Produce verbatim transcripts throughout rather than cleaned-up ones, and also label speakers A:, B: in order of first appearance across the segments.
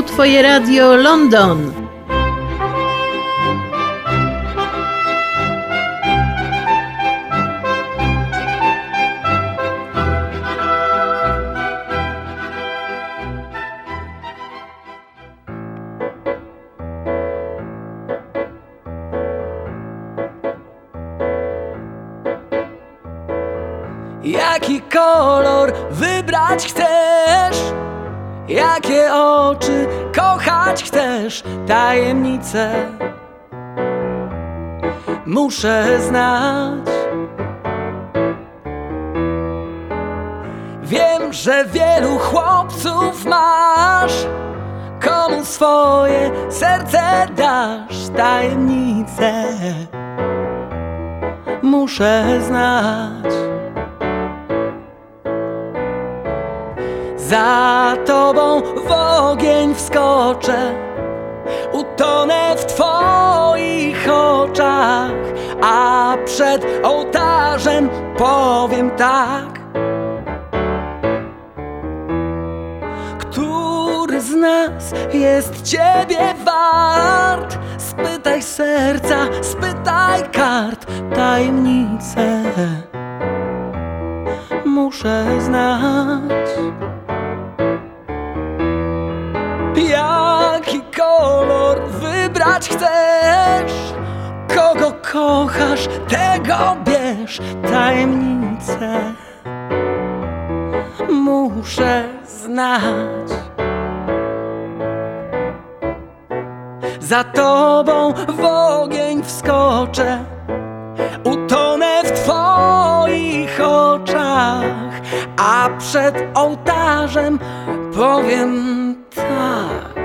A: Twoje Radio London.
B: Jaki kolor wybrać chcesz? Jakie oczy kochać chcesz? Tajemnice muszę znać. Wiem, że wielu chłopców masz, komu swoje serce dasz. Tajemnice muszę znać. Za tobą w ogień wskoczę, utonę w twoich oczach, a przed ołtarzem powiem tak. Który z nas jest ciebie wart? Spytaj serca, spytaj kart. Tajemnice muszę znać. Jaki kolor wybrać chcesz? Kogo kochasz, tego bierz. Tajemnice muszę znać. Za tobą w ogień wskoczę, utonę w twoich oczach, a przed ołtarzem powiem tak.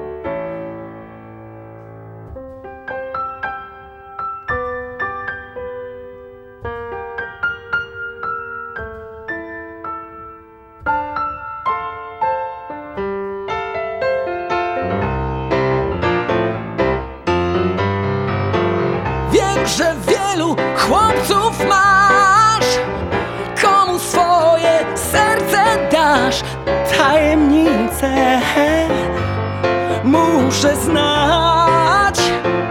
B: Wiem, że wielu chłopców masz, komu swoje serce dasz. Tajemnice muszę znać.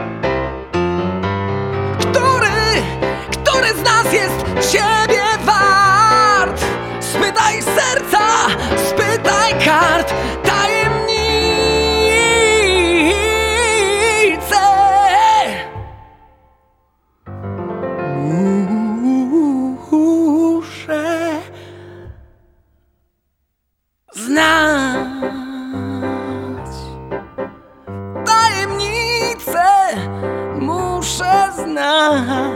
B: Który, który z nas jest ciebie wart? Spytaj serca, spytaj kart. Tajemnice muszę znać. Tajemnice muszę znać.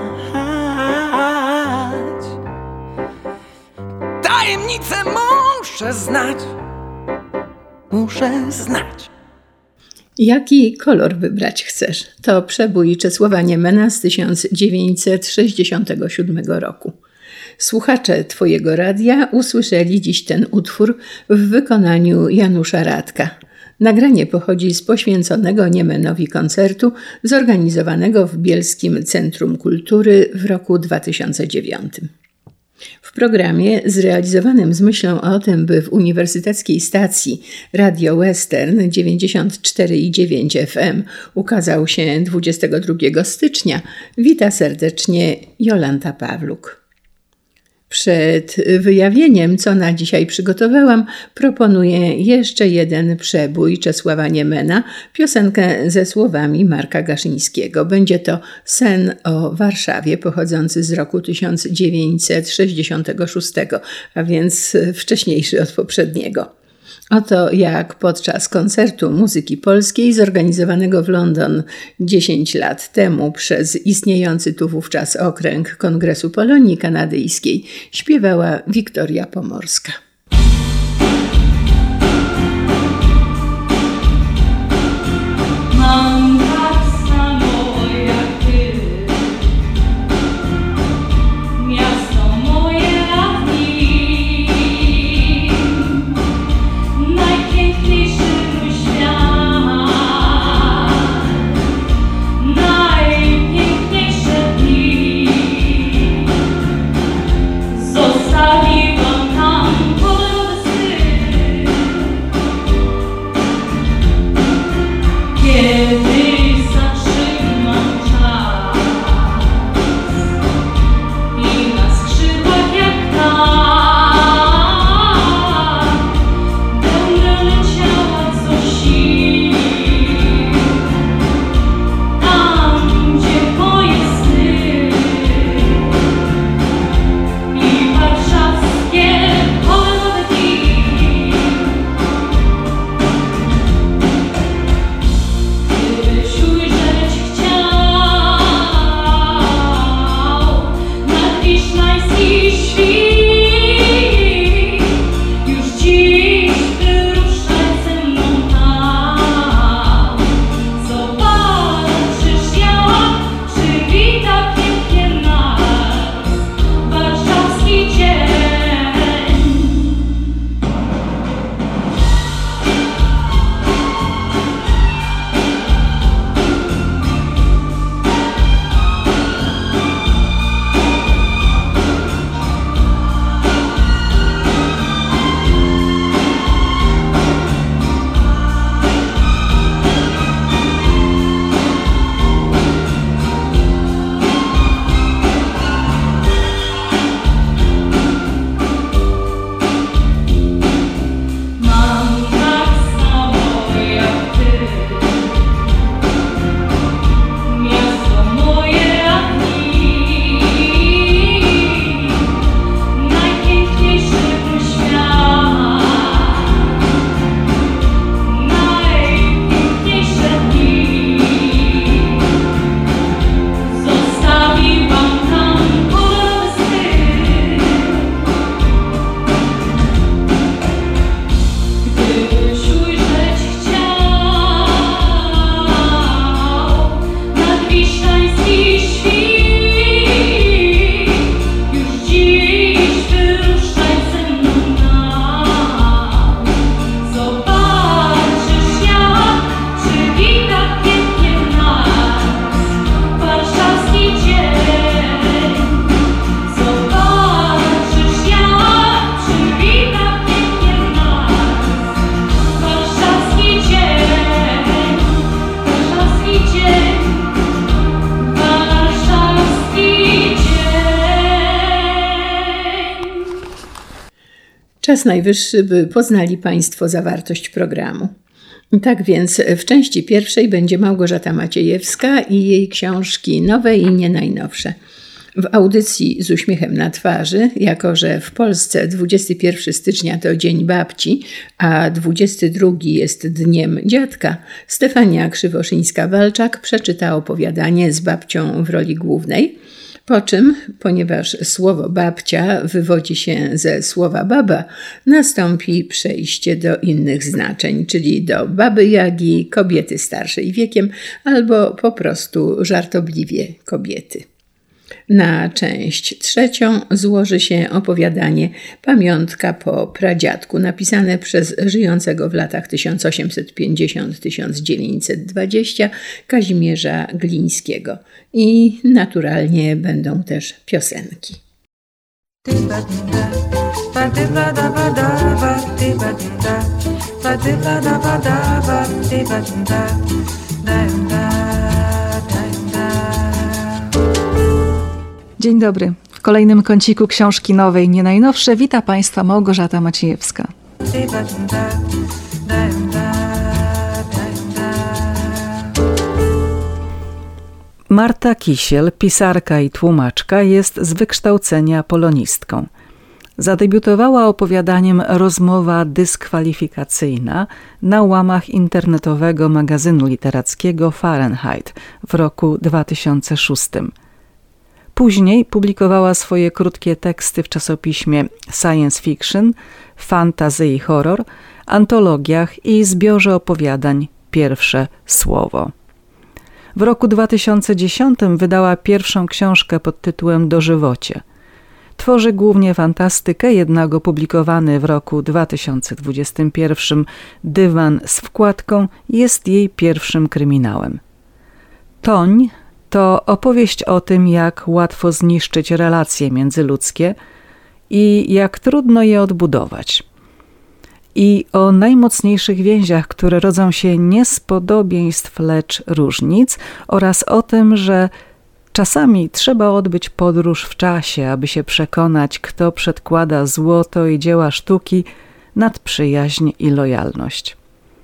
B: Tajemnice muszę znać. Muszę znać.
A: Jaki kolor wybrać chcesz? To przebój Czesława Niemena z tysiąc dziewięćset sześćdziesiątego siódmego roku. Słuchacze Twojego radia usłyszeli dziś ten utwór w wykonaniu Janusza Radka. Nagranie pochodzi z poświęconego Niemenowi koncertu zorganizowanego w Bielskim Centrum Kultury w roku dwa tysiące dziewiątym. W programie zrealizowanym z myślą o tym, by w uniwersyteckiej stacji Radio Western dziewięćdziesiąt cztery i dziewięć F M ukazał się dwudziestego drugiego stycznia, wita serdecznie Jolanta Pawluk. Przed wyjawieniem, co na dzisiaj przygotowałam, proponuję jeszcze jeden przebój Czesława Niemena, piosenkę ze słowami Marka Gaszyńskiego. Będzie to Sen o Warszawie, pochodzący z roku tysiąc dziewięćset sześćdziesiątego szóstego, a więc wcześniejszy od poprzedniego. Oto jak podczas koncertu muzyki polskiej zorganizowanego w London dziesięć lat temu przez istniejący tu wówczas okręg Kongresu Polonii Kanadyjskiej śpiewała Wiktoria Pomorska.
C: Mam tak samo jak ty, miasto moje lat dni, najpiękniejszy mój świat, najpiękniejsze dni zostawiłam tam.
A: Czas najwyższy, by poznali Państwo zawartość programu. Tak więc w części pierwszej będzie Małgorzata Maciejewska i jej książki nowe i nie najnowsze. W audycji z uśmiechem na twarzy, jako że w Polsce dwudziestego pierwszego stycznia to Dzień Babci, a dwudziestego drugiego jest Dniem Dziadka, Stefania Krzywoszyńska-Walczak przeczyta opowiadanie z babcią w roli głównej, po czym, ponieważ słowo babcia wywodzi się ze słowa baba, nastąpi przejście do innych znaczeń, czyli do baby Jagi, kobiety starszej wiekiem albo po prostu żartobliwie kobiety. Na część trzecią złoży się opowiadanie Pamiątka po pradziadku, napisane przez żyjącego w latach tysiąc osiemset pięćdziesiątym do tysiąc dziewięćset dwudziestego Kazimierza Glińskiego. I naturalnie będą też piosenki.
D: Dzień dobry. W kolejnym kąciku książki nowej, nie najnowsze, wita Państwa Małgorzata Maciejewska. Marta Kisiel, pisarka i tłumaczka, jest z wykształcenia polonistką. Zadebiutowała opowiadaniem Rozmowa dyskwalifikacyjna na łamach internetowego magazynu literackiego Fahrenheit w roku dwa tysiące szóstym. Później publikowała swoje krótkie teksty w czasopiśmie Science Fiction, Fantasy i Horror, antologiach i zbiorze opowiadań Pierwsze Słowo. W roku dwa tysiące dziesiątym wydała pierwszą książkę pod tytułem Dożywocie. Tworzy głównie fantastykę, jednak opublikowany w roku dwa tysiące dwudziestym pierwszym Dywan z wkładką jest jej pierwszym kryminałem. Toń to opowieść o tym, jak łatwo zniszczyć relacje międzyludzkie i jak trudno je odbudować. I o najmocniejszych więziach, które rodzą się nie z podobieństw, lecz różnic, oraz o tym, że czasami trzeba odbyć podróż w czasie, aby się przekonać, kto przedkłada złoto i dzieła sztuki nad przyjaźń i lojalność.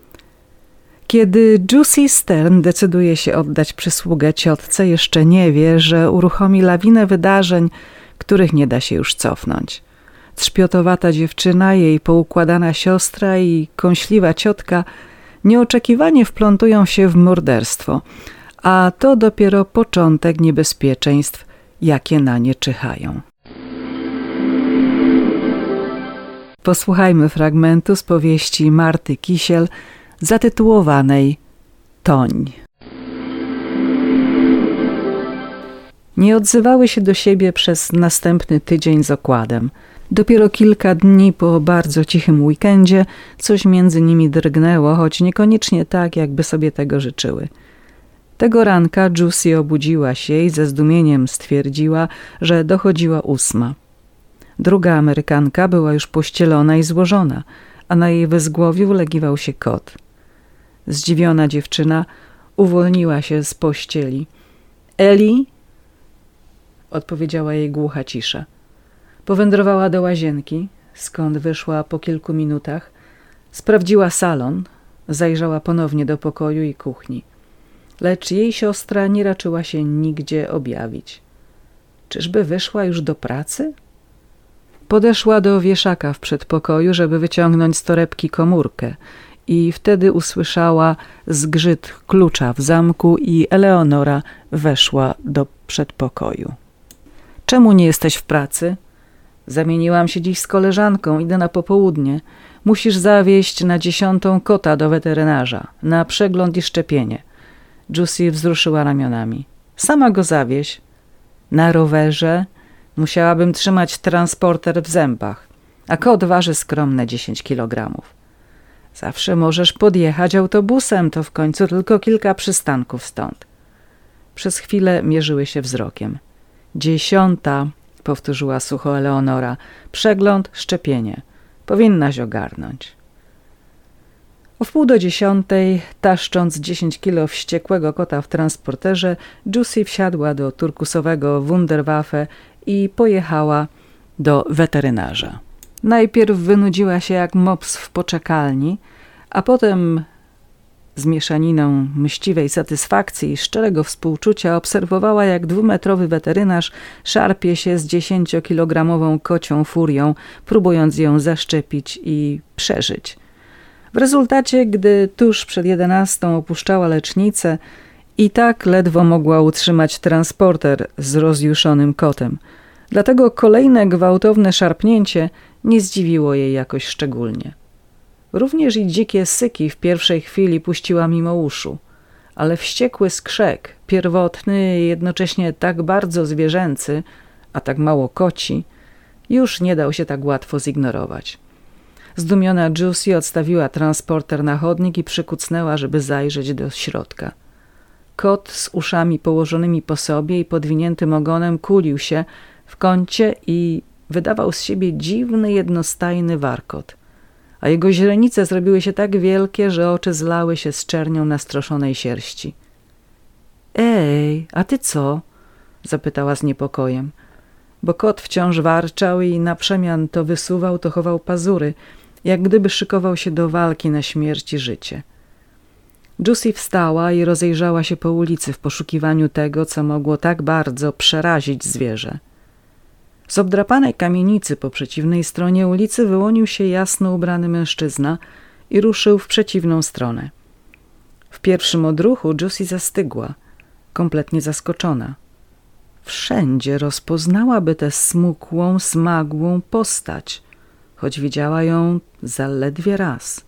D: Kiedy Juicy Stern decyduje się oddać przysługę ciotce, jeszcze nie wie, że uruchomi lawinę wydarzeń, których nie da się już cofnąć. Trzpiotowata dziewczyna, jej poukładana siostra i kąśliwa ciotka nieoczekiwanie wplątują się w morderstwo, a to dopiero początek niebezpieczeństw, jakie na nie czyhają. Posłuchajmy fragmentu z powieści Marty Kisiel zatytułowanej Toń. Nie odzywały się do siebie przez następny tydzień z okładem. Dopiero kilka dni po bardzo cichym weekendzie coś między nimi drgnęło, choć niekoniecznie tak, jakby sobie tego życzyły. Tego ranka Juicy obudziła się i ze zdumieniem stwierdziła, że dochodziła ósma. Druga Amerykanka była już pościelona i złożona, a na jej wyzgłowiu legiwał się kot. Zdziwiona dziewczyna uwolniła się z pościeli. Eli? Odpowiedziała jej głucha cisza. Powędrowała do łazienki, skąd wyszła po kilku minutach, sprawdziła salon, zajrzała ponownie do pokoju i kuchni. Lecz jej siostra nie raczyła się nigdzie objawić. Czyżby wyszła już do pracy? Podeszła do wieszaka w przedpokoju, żeby wyciągnąć z torebki komórkę i wtedy usłyszała zgrzyt klucza w zamku i Eleonora weszła do przedpokoju. Czemu nie jesteś w pracy? Zamieniłam się dziś z koleżanką, idę na popołudnie. Musisz zawieźć na dziesiątą kota do weterynarza, na przegląd i szczepienie. Juicy wzruszyła ramionami. Sama go zawieź. Na rowerze musiałabym trzymać transporter w zębach, a kot waży skromne dziesięć kilogramów. Zawsze możesz podjechać autobusem, to w końcu tylko kilka przystanków stąd. Przez chwilę mierzyły się wzrokiem. Dziesiąta, powtórzyła sucho Eleonora. Przegląd, szczepienie. Powinnaś ogarnąć. O wpół do dziesiątej, taszcząc dziesięć kilo wściekłego kota w transporterze, Juicy wsiadła do turkusowego Wunderwaffe i pojechała do weterynarza. Najpierw wynudziła się jak mops w poczekalni, a potem z mieszaniną mściwej satysfakcji i szczerego współczucia obserwowała, jak dwumetrowy weterynarz szarpie się z dziesięciokilogramową kocią furią, próbując ją zaszczepić i przeżyć. W rezultacie, gdy tuż przed jedenastą opuszczała lecznicę, i tak ledwo mogła utrzymać transporter z rozjuszonym kotem. Dlatego kolejne gwałtowne szarpnięcie nie zdziwiło jej jakoś szczególnie. Również i dzikie syki w pierwszej chwili puściła mimo uszu, ale wściekły skrzek, pierwotny i jednocześnie tak bardzo zwierzęcy, a tak mało koci, już nie dał się tak łatwo zignorować. Zdumiona Juicy odstawiła transporter na chodnik i przykucnęła, żeby zajrzeć do środka. Kot z uszami położonymi po sobie i podwiniętym ogonem kulił się w kącie i wydawał z siebie dziwny, jednostajny warkot, a jego źrenice zrobiły się tak wielkie, że oczy zlały się z czernią nastroszonej sierści. – Ej, a ty co? – zapytała z niepokojem, bo kot wciąż warczał i na przemian to wysuwał, to chował pazury, jak gdyby szykował się do walki na śmierć i życie. Juicy wstała i rozejrzała się po ulicy w poszukiwaniu tego, co mogło tak bardzo przerazić zwierzę. Z obdrapanej kamienicy po przeciwnej stronie ulicy wyłonił się jasno ubrany mężczyzna i ruszył w przeciwną stronę. W pierwszym odruchu Juicy zastygła, kompletnie zaskoczona. Wszędzie rozpoznałaby tę smukłą, smagłą postać, choć widziała ją zaledwie raz.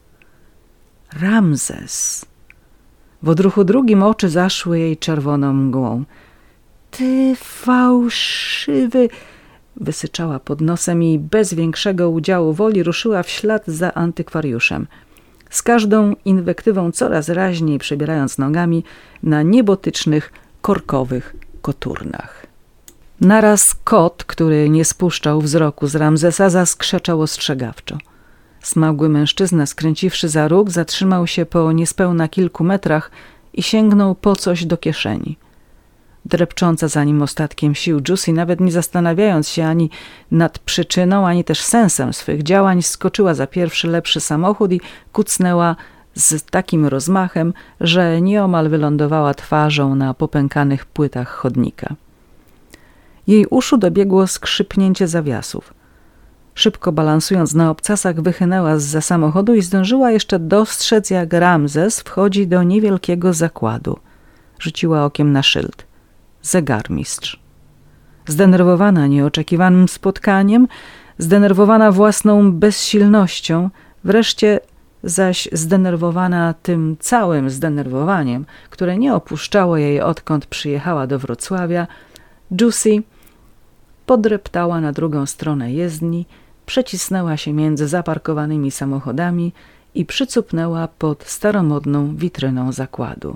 D: Ramzes! W odruchu drugim oczy zaszły jej czerwoną mgłą. – Ty fałszywy! Wysyczała pod nosem i bez większego udziału woli ruszyła w ślad za antykwariuszem. Z każdą inwektywą coraz raźniej przebierając nogami na niebotycznych, korkowych koturnach. Naraz kot, który nie spuszczał wzroku z Ramzesa, zaskrzeczał ostrzegawczo. Smagły mężczyzna, skręciwszy za róg, zatrzymał się po niespełna kilku metrach i sięgnął po coś do kieszeni. Drepcząca za nim ostatkiem sił, Juicy, nawet nie zastanawiając się ani nad przyczyną, ani też sensem swych działań, skoczyła za pierwszy lepszy samochód i kucnęła z takim rozmachem, że nieomal wylądowała twarzą na popękanych płytach chodnika. Jej uszu dobiegło skrzypnięcie zawiasów. Szybko balansując na obcasach, wychynęła zza samochodu i zdążyła jeszcze dostrzec, jak Ramzes wchodzi do niewielkiego zakładu. Rzuciła okiem na szyld. Zegarmistrz. Zdenerwowana nieoczekiwanym spotkaniem, zdenerwowana własną bezsilnością, wreszcie zaś zdenerwowana tym całym zdenerwowaniem, które nie opuszczało jej, odkąd przyjechała do Wrocławia, Juicy podreptała na drugą stronę jezdni, przecisnęła się między zaparkowanymi samochodami i przycupnęła pod staromodną witryną zakładu.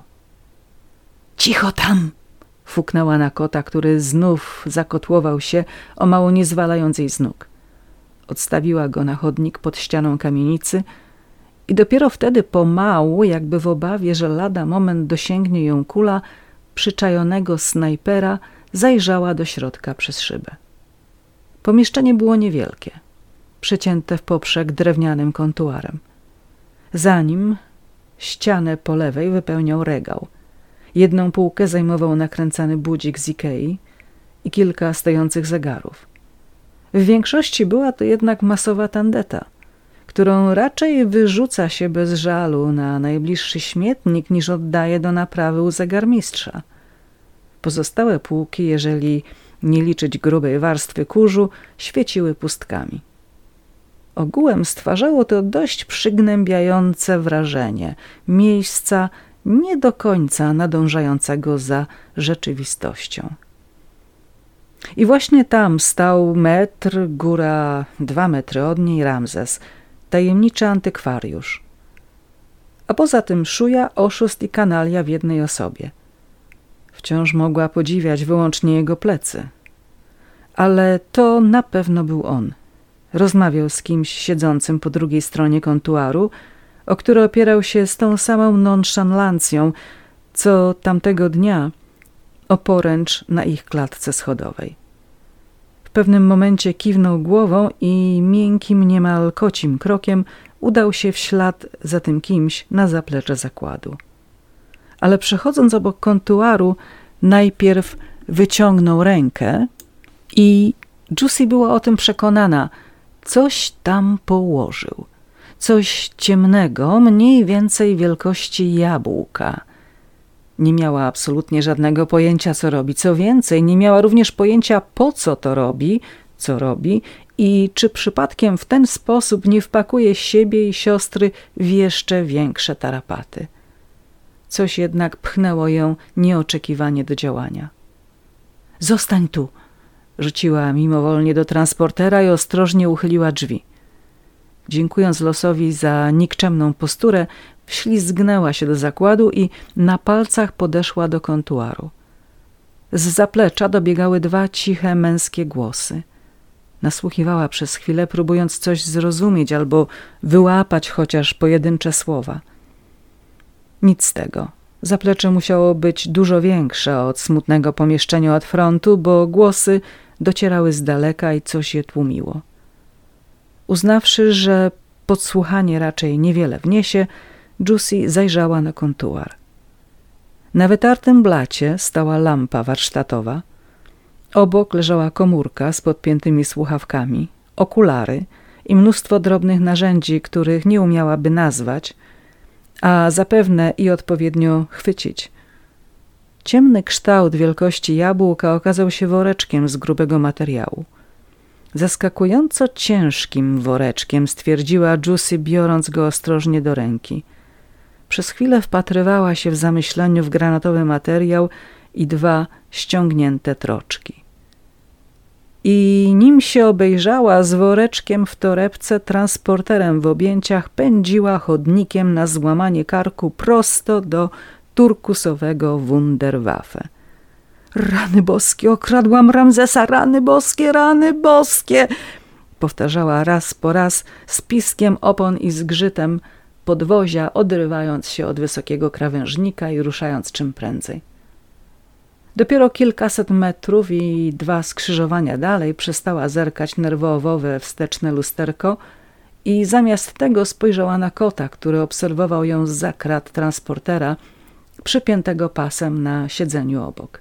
D: – Cicho tam! – fuknęła na kota, który znów zakotłował się, o mało nie zwalając jej z nóg. Odstawiła go na chodnik pod ścianą kamienicy i dopiero wtedy pomału, jakby w obawie, że lada moment dosięgnie ją kula przyczajonego snajpera, zajrzała do środka przez szybę. Pomieszczenie było niewielkie, przecięte w poprzek drewnianym kontuarem. Za nim ścianę po lewej wypełniał regał. Jedną półkę zajmował nakręcany budzik z Ikei i kilka stojących zegarów. W większości była to jednak masowa tandeta, którą raczej wyrzuca się bez żalu na najbliższy śmietnik, niż oddaje do naprawy u zegarmistrza. Pozostałe półki, jeżeli nie liczyć grubej warstwy kurzu, świeciły pustkami. Ogółem stwarzało to dość przygnębiające wrażenie miejsca nie do końca nadążającego za rzeczywistością. I właśnie tam stał metr, góra dwa metry od niej Ramzes, tajemniczy antykwariusz. A poza tym szuja, oszust i kanalia w jednej osobie. Wciąż mogła podziwiać wyłącznie jego plecy. Ale to na pewno był on. Rozmawiał z kimś siedzącym po drugiej stronie kontuaru, o który opierał się z tą samą nonszalancją, co tamtego dnia o poręcz na ich klatce schodowej. W pewnym momencie kiwnął głową i miękkim, niemal kocim krokiem udał się w ślad za tym kimś na zaplecze zakładu. Ale przechodząc obok kontuaru, najpierw wyciągnął rękę i Juicy była o tym przekonana. Coś tam położył. Coś ciemnego, mniej więcej wielkości jabłka. Nie miała absolutnie żadnego pojęcia, co robi. Co więcej, nie miała również pojęcia, po co to robi, co robi i czy przypadkiem w ten sposób nie wpakuje siebie i siostry w jeszcze większe tarapaty. Coś jednak pchnęło ją nieoczekiwanie do działania. Zostań tu, rzuciła mimowolnie do transportera i ostrożnie uchyliła drzwi. Dziękując losowi za nikczemną posturę, wślizgnęła się do zakładu i na palcach podeszła do kontuaru. Z zaplecza dobiegały dwa ciche męskie głosy. Nasłuchiwała przez chwilę, próbując coś zrozumieć albo wyłapać chociaż pojedyncze słowa. Nic z tego. Zaplecze musiało być dużo większe od smutnego pomieszczenia od frontu, bo głosy docierały z daleka i coś je tłumiło. Uznawszy, że podsłuchanie raczej niewiele wniesie, Juicy zajrzała na kontuar. Na wytartym blacie stała lampa warsztatowa. Obok leżała komórka z podpiętymi słuchawkami, okulary i mnóstwo drobnych narzędzi, których nie umiałaby nazwać, a zapewne i odpowiednio chwycić. Ciemny kształt wielkości jabłka okazał się woreczkiem z grubego materiału. Zaskakująco ciężkim woreczkiem, stwierdziła Juicy, biorąc go ostrożnie do ręki. Przez chwilę wpatrywała się w zamyśleniu w granatowy materiał i dwa ściągnięte troczki. I nim się obejrzała, z woreczkiem w torebce, transporterem w objęciach, pędziła chodnikiem na złamanie karku prosto do turkusowego Wunderwaffe. Rany boskie, okradłam Ramzesa, rany boskie, rany boskie! Powtarzała raz po raz z piskiem opon i zgrzytem podwozia, odrywając się od wysokiego krawężnika i ruszając czym prędzej. Dopiero kilkaset metrów i dwa skrzyżowania dalej przestała zerkać nerwowo we wsteczne lusterko i zamiast tego spojrzała na kota, który obserwował ją zza krat transportera, przypiętego pasem na siedzeniu obok.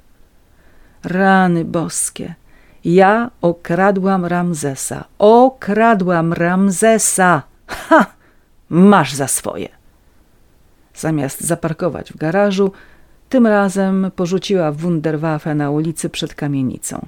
D: Rany boskie! Ja okradłam Ramzesa! Okradłam Ramzesa! Ha! Masz za swoje! Zamiast zaparkować w garażu, tym razem porzuciła Wunderwaffe na ulicy przed kamienicą.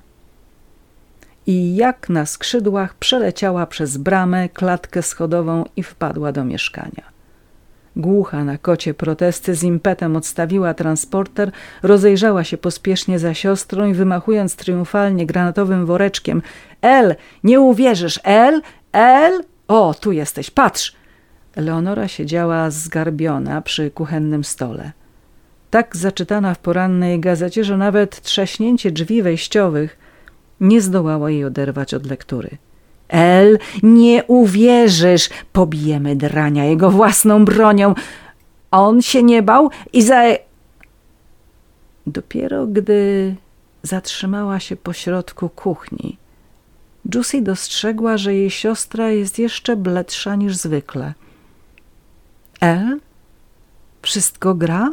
D: I jak na skrzydłach przeleciała przez bramę, klatkę schodową i wpadła do mieszkania. Głucha na kocie protesty z impetem odstawiła transporter, rozejrzała się pospiesznie za siostrą i wymachując triumfalnie granatowym woreczkiem: El, nie uwierzysz, El, El, o, tu jesteś, patrz! Eleonora siedziała zgarbiona przy kuchennym stole. Tak zaczytana w porannej gazecie, że nawet trzaśnięcie drzwi wejściowych nie zdołało jej oderwać od lektury. El, nie uwierzysz, pobijemy drania jego własną bronią. On się nie bał i za... Dopiero gdy zatrzymała się pośrodku kuchni, Juicy dostrzegła, że jej siostra jest jeszcze bledsza niż zwykle. El? Wszystko gra?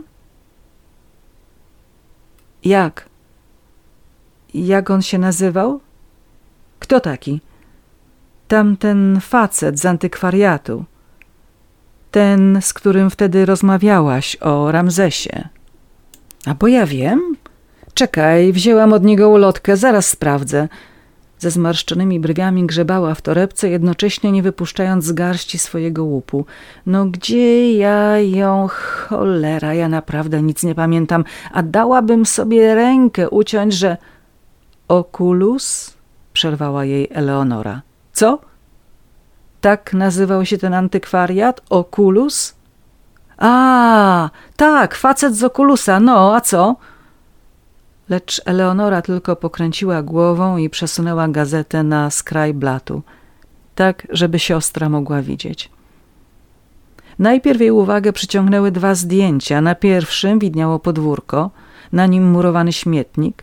D: Jak? Jak on się nazywał? Kto taki? Tamten facet z antykwariatu. Ten, z którym wtedy rozmawiałaś o Ramzesie. A bo ja wiem. Czekaj, wzięłam od niego ulotkę, zaraz sprawdzę. Ze zmarszczonymi brwiami grzebała w torebce, jednocześnie nie wypuszczając z garści swojego łupu. No gdzie ja ją... Cholera, ja naprawdę nic nie pamiętam. A dałabym sobie rękę uciąć, że... Oculus? Przerwała jej Eleonora. Co? Tak nazywał się ten antykwariat? Oculus? A, tak, facet z Oculusa, no, a co? Lecz Eleonora tylko pokręciła głową i przesunęła gazetę na skraj blatu, tak, żeby siostra mogła widzieć. Najpierw jej uwagę przyciągnęły dwa zdjęcia. Na pierwszym widniało podwórko, na nim murowany śmietnik,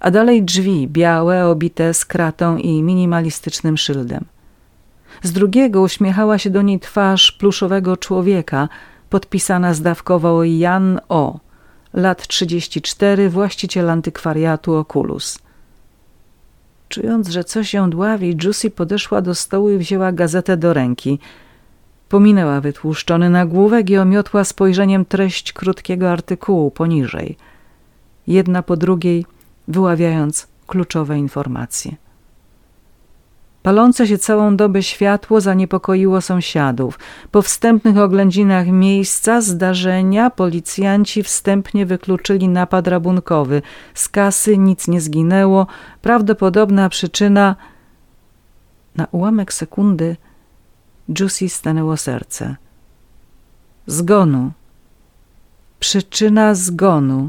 D: a dalej drzwi białe, obite skratą i minimalistycznym szyldem. Z drugiego uśmiechała się do niej twarz pluszowego człowieka, podpisana zdawkowo Jan O., lat trzydzieści cztery, właściciel antykwariatu Oculus. Czując, że coś ją dławi, Juicy podeszła do stołu i wzięła gazetę do ręki. Pominęła wytłuszczony nagłówek i omiotła spojrzeniem treść krótkiego artykułu poniżej, jedna po drugiej wyławiając kluczowe informacje. Palące się całą dobę światło zaniepokoiło sąsiadów. Po wstępnych oględzinach miejsca zdarzenia policjanci wstępnie wykluczyli napad rabunkowy. Z kasy nic nie zginęło. Prawdopodobna przyczyna... Na ułamek sekundy Juicy stanęło serce. Zgonu. Przyczyna zgonu.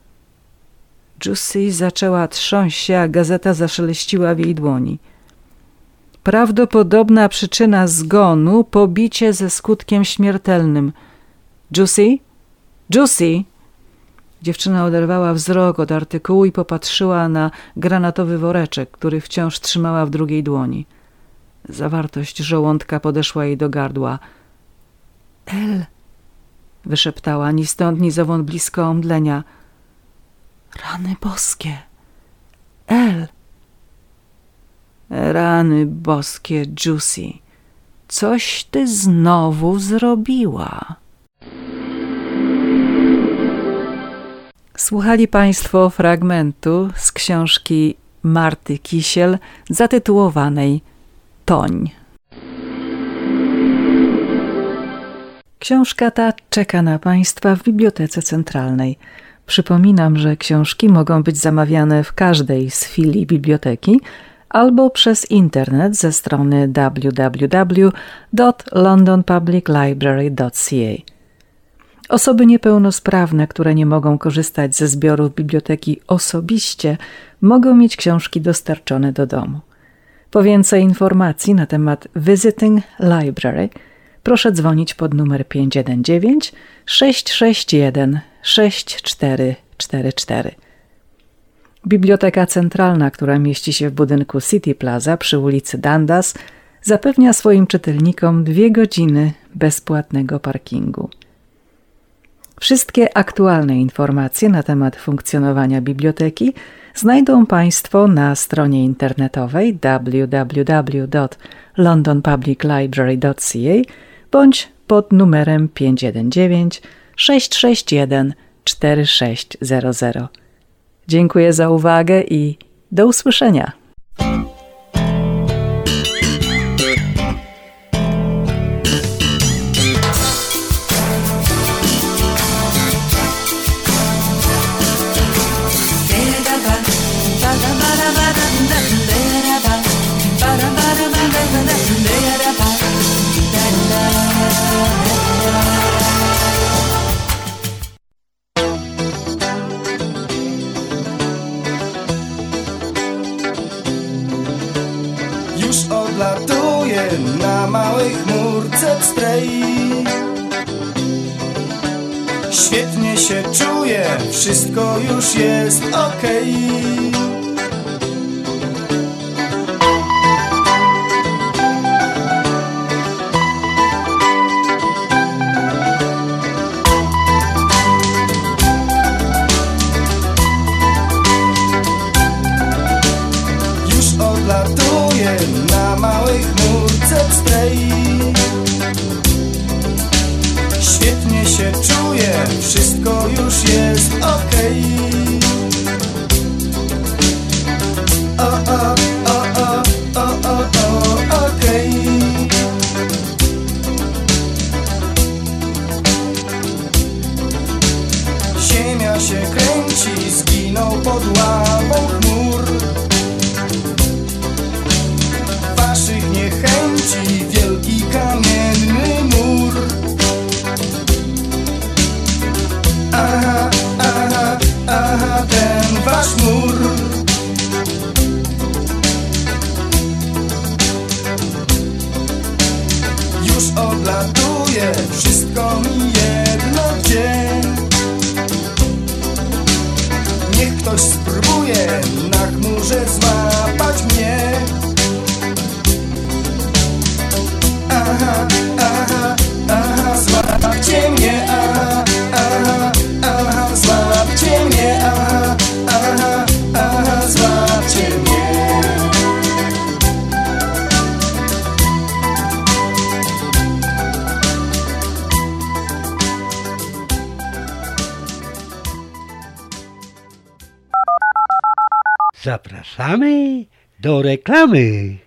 D: Juicy zaczęła trząść się, a gazeta zaszeleściła w jej dłoni. Prawdopodobna przyczyna zgonu – pobicie ze skutkiem śmiertelnym. Juicy? Juicy? Dziewczyna oderwała wzrok od artykułu i popatrzyła na granatowy woreczek, który wciąż trzymała w drugiej dłoni. Zawartość żołądka podeszła jej do gardła. El! Wyszeptała, ni stąd, ni zowąd blisko omdlenia. Rany boskie! El! Rany boskie, Juicy. Coś ty znowu zrobiła. Słuchali Państwo fragmentu z książki Marty Kisiel zatytułowanej Toń. Książka ta czeka na Państwa w Bibliotece Centralnej. Przypominam, że książki mogą być zamawiane w każdej z filii biblioteki albo przez internet ze strony w w w kropka london public library kropka c a. Osoby niepełnosprawne, które nie mogą korzystać ze zbiorów biblioteki osobiście, mogą mieć książki dostarczone do domu. Po więcej informacji na temat Visiting Library proszę dzwonić pod numer pięć jeden dziewięć sześć sześć jeden sześć cztery cztery cztery. Biblioteka Centralna, która mieści się w budynku City Plaza przy ulicy Dundas, zapewnia swoim czytelnikom dwie godziny bezpłatnego parkingu. Wszystkie aktualne informacje na temat funkcjonowania biblioteki znajdą Państwo na stronie internetowej w w w kropka london public library kropka c a bądź pod numerem pięć jeden dziewięć sześć sześć jeden cztery sześć zero zero. Dziękuję za uwagę i do usłyszenia.
E: Odlatuje na małej chmurce pstrej. Świetnie się czuję, wszystko już jest okej. Już odlatuje na małej chmurce pstrej. Świetnie się czuję, wszystko już jest okej. O, o, o, o, o, o, o, okej. Ziemia się kręci, zginął pod ławą chmur. Waszych niechęci wielki kamienny mur. Aha, aha, aha, ten wasz mur. Już odlatuje, wszystko mi jedno gdzie. Niech ktoś spróbuje
F: Zapraszamy do reklamy.